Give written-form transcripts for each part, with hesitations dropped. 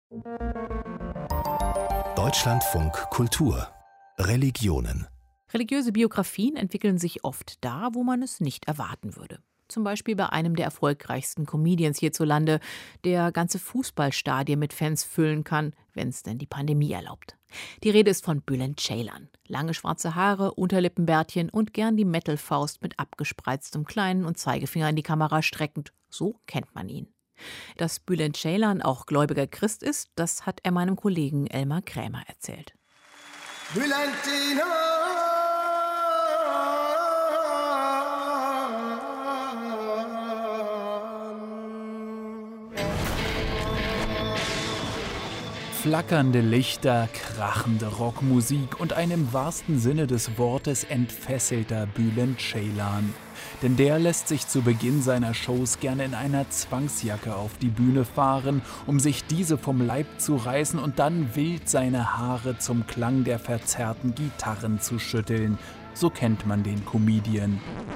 Deutschlandfunk Kultur Religionen. Religiöse Biografien entwickeln sich oft da, wo man es nicht erwarten würde. Zum Beispiel bei einem der erfolgreichsten Comedians hierzulande, der ganze Fußballstadien mit Fans füllen kann, wenn es denn die Pandemie erlaubt. Die Rede ist von Bülent Ceylan. Lange schwarze Haare, Unterlippenbärtchen und gern die Metal-Faust mit abgespreiztem kleinen und Zeigefinger in die Kamera streckend. So kennt man ihn. Dass Bülent Ceylan auch gläubiger Christ ist, das hat er meinem Kollegen Elmar Krämer erzählt. Flackernde Lichter, krachende Rockmusik und ein im wahrsten Sinne des Wortes entfesselter Bülent Ceylan. Denn der lässt sich zu Beginn seiner Shows gerne in einer Zwangsjacke auf die Bühne fahren, um sich diese vom Leib zu reißen und dann wild seine Haare zum Klang der verzerrten Gitarren zu schütteln. So kennt man den Comedian.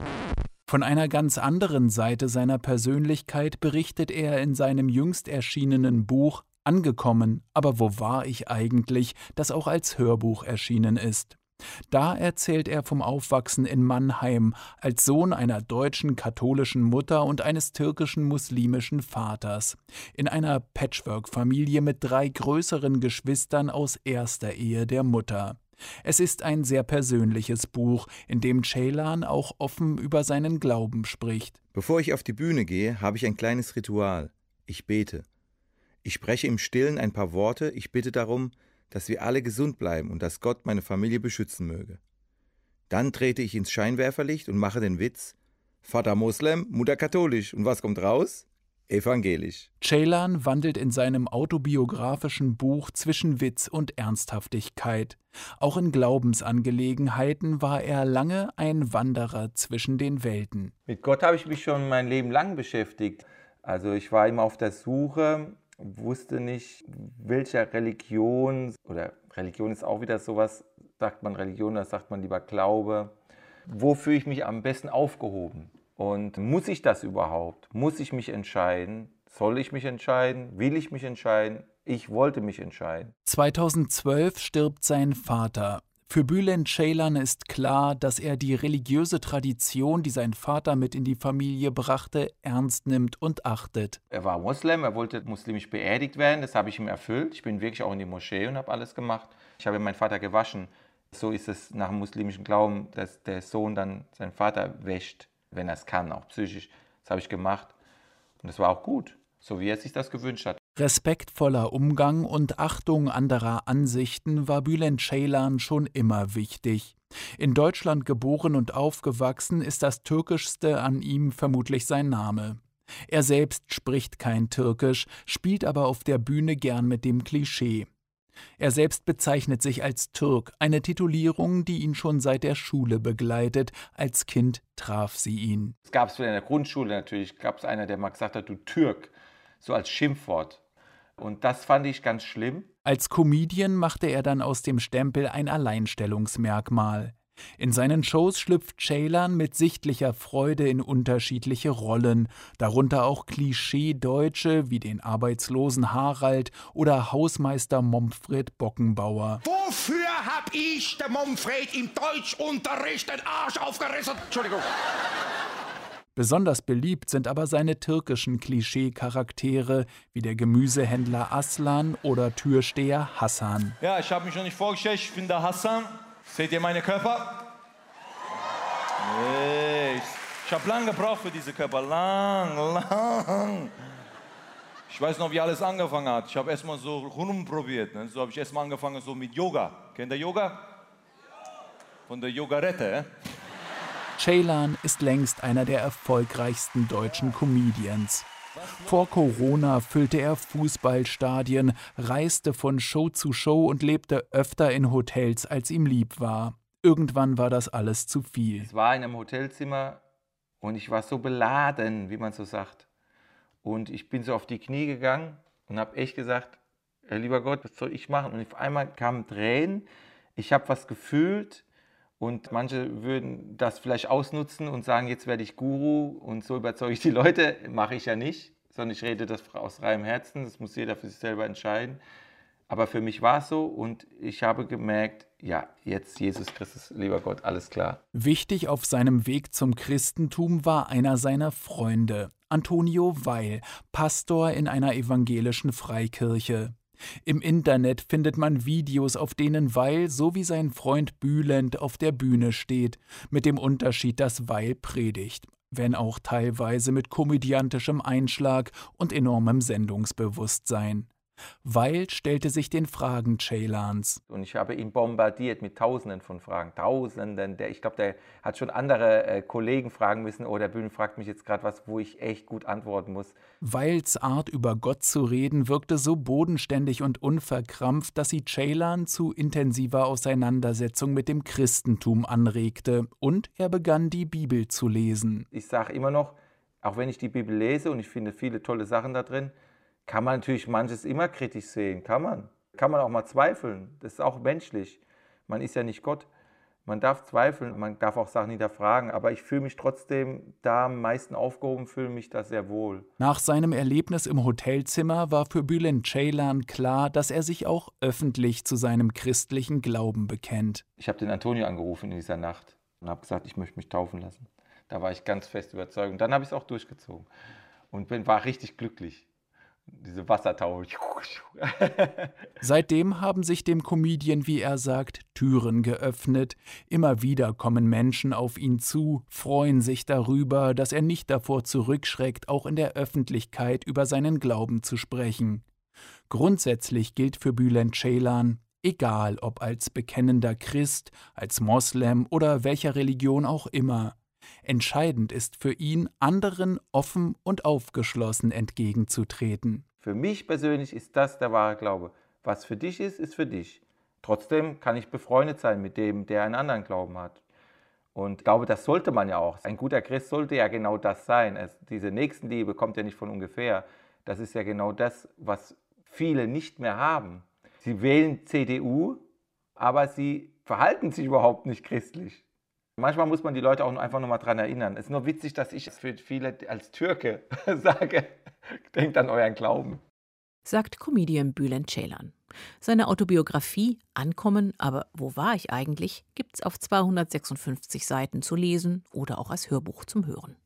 Von einer ganz anderen Seite seiner Persönlichkeit berichtet er in seinem jüngst erschienenen Buch Angekommen, aber wo war ich eigentlich?, das auch als Hörbuch erschienen ist. Da erzählt er vom Aufwachsen in Mannheim als Sohn einer deutschen katholischen Mutter und eines türkischen muslimischen Vaters. In einer Patchwork-Familie mit 3 größeren Geschwistern aus erster Ehe der Mutter. Es ist ein sehr persönliches Buch, in dem Ceylan auch offen über seinen Glauben spricht. Bevor ich auf die Bühne gehe, habe ich ein kleines Ritual. Ich bete. Ich spreche im Stillen ein paar Worte, ich bitte darum, dass wir alle gesund bleiben und dass Gott meine Familie beschützen möge. Dann trete ich ins Scheinwerferlicht und mache den Witz: Vater Moslem, Mutter katholisch. Und was kommt raus? Evangelisch. Ceylan wandelt in seinem autobiografischen Buch zwischen Witz und Ernsthaftigkeit. Auch in Glaubensangelegenheiten war er lange ein Wanderer zwischen den Welten. Mit Gott habe ich mich schon mein Leben lang beschäftigt. Also ich war immer auf der Suche, wusste nicht, welcher Religion, oder Religion ist auch wieder sowas, sagt man Religion oder sagt man lieber Glaube, wo fühle ich mich am besten aufgehoben? Und muss ich das überhaupt? Muss ich mich entscheiden? Soll ich mich entscheiden? Will ich mich entscheiden? Ich wollte mich entscheiden. 2012 stirbt sein Vater. Für Bülent Ceylan ist klar, dass er die religiöse Tradition, die sein Vater mit in die Familie brachte, ernst nimmt und achtet. Er war Moslem, er wollte muslimisch beerdigt werden, das habe ich ihm erfüllt. Ich bin wirklich auch in die Moschee und habe alles gemacht. Ich habe meinen Vater gewaschen. So ist es nach dem muslimischen Glauben, dass der Sohn dann seinen Vater wäscht, wenn er es kann, auch psychisch. Das habe ich gemacht und das war auch gut, so wie er sich das gewünscht hat. Respektvoller Umgang und Achtung anderer Ansichten war Bülent Ceylan schon immer wichtig. In Deutschland geboren und aufgewachsen, ist das Türkischste an ihm vermutlich sein Name. Er selbst spricht kein Türkisch, spielt aber auf der Bühne gern mit dem Klischee. Er selbst bezeichnet sich als Türk, eine Titulierung, die ihn schon seit der Schule begleitet. Als Kind traf sie ihn. Es gab es in der Grundschule natürlich, gab es einer, der mal gesagt hat, du Türk, so als Schimpfwort. Und das fand ich ganz schlimm. Als Comedian machte er dann aus dem Stempel ein Alleinstellungsmerkmal. In seinen Shows schlüpft Ceylan mit sichtlicher Freude in unterschiedliche Rollen, darunter auch Klischee-Deutsche wie den arbeitslosen Harald oder Hausmeister Momfred Bockenbauer. Wofür hab ich, der Momfred, im Deutschunterricht den Arsch aufgerissen? Entschuldigung. Besonders beliebt sind aber seine türkischen Klischee-Charaktere wie der Gemüsehändler Aslan oder Türsteher Hassan. Ja, ich habe mich noch nicht vorgestellt, ich bin der Hassan. Seht ihr meine Körper? Nee, ich habe lange gebraucht für diese Körper, lang. Ich weiß noch, wie alles angefangen hat. Ich habe erstmal so rumprobiert. Ne? So habe ich erstmal angefangen so mit Yoga. Kennt ihr Yoga? Von der Yogarette, Ceylan ist längst einer der erfolgreichsten deutschen Comedians. Vor Corona füllte er Fußballstadien, reiste von Show zu Show und lebte öfter in Hotels, als ihm lieb war. Irgendwann war das alles zu viel. Ich war in einem Hotelzimmer und ich war so beladen, wie man so sagt. Und ich bin so auf die Knie gegangen und habe echt gesagt, lieber Gott, was soll ich machen? Und auf einmal kamen Tränen, ich habe was gefühlt. Und manche würden das vielleicht ausnutzen und sagen, jetzt werde ich Guru und so überzeuge ich die Leute. Mache ich ja nicht, sondern ich rede das aus reinem Herzen. Das muss jeder für sich selber entscheiden. Aber für mich war es so und ich habe gemerkt, ja, jetzt Jesus Christus, lieber Gott, alles klar. Wichtig auf seinem Weg zum Christentum war einer seiner Freunde, Antonio Weil, Pastor in einer evangelischen Freikirche. Im Internet findet man Videos, auf denen Weil so wie sein Freund Bülent auf der Bühne steht, mit dem Unterschied, dass Weil predigt, wenn auch teilweise mit komödiantischem Einschlag und enormem Sendungsbewusstsein. Weil stellte sich den Fragen Ceylans. Und ich habe ihn bombardiert mit Tausenden von Fragen. Tausenden. Ich glaube, der hat schon andere Kollegen fragen müssen. Oh, der Bülent fragt mich jetzt gerade was, wo ich echt gut antworten muss. Weils Art, über Gott zu reden, wirkte so bodenständig und unverkrampft, dass sie Ceylan zu intensiver Auseinandersetzung mit dem Christentum anregte. Und er begann, die Bibel zu lesen. Ich sage immer noch, auch wenn ich die Bibel lese und ich finde viele tolle Sachen da drin, kann man natürlich manches immer kritisch sehen, kann man. Kann man auch mal zweifeln, das ist auch menschlich. Man ist ja nicht Gott. Man darf zweifeln, man darf auch Sachen hinterfragen, aber ich fühle mich trotzdem da am meisten aufgehoben, fühle mich da sehr wohl. Nach seinem Erlebnis im Hotelzimmer war für Bülent Ceylan klar, dass er sich auch öffentlich zu seinem christlichen Glauben bekennt. Ich habe den Antonio angerufen in dieser Nacht und habe gesagt, ich möchte mich taufen lassen. Da war ich ganz fest überzeugt und dann habe ich es auch durchgezogen und war richtig glücklich. Diese Wassertaufe. Seitdem haben sich dem Comedian, wie er sagt, Türen geöffnet. Immer wieder kommen Menschen auf ihn zu, freuen sich darüber, dass er nicht davor zurückschreckt, auch in der Öffentlichkeit über seinen Glauben zu sprechen. Grundsätzlich gilt für Bülent Ceylan, egal ob als bekennender Christ, als Moslem oder welcher Religion auch immer, entscheidend ist für ihn, anderen offen und aufgeschlossen entgegenzutreten. Für mich persönlich ist das der wahre Glaube. Was für dich ist, ist für dich. Trotzdem kann ich befreundet sein mit dem, der einen anderen Glauben hat. Und ich glaube, das sollte man ja auch. Ein guter Christ sollte ja genau das sein. Diese Nächstenliebe kommt ja nicht von ungefähr. Das ist ja genau das, was viele nicht mehr haben. Sie wählen CDU, aber sie verhalten sich überhaupt nicht christlich. Manchmal muss man die Leute auch einfach nochmal dran erinnern. Es ist nur witzig, dass ich es für viele als Türke sage, denkt an euren Glauben. Sagt Comedian Bülent Ceylan. Seine Autobiografie Ankommen, aber wo war ich eigentlich, gibt's auf 256 Seiten zu lesen oder auch als Hörbuch zum Hören.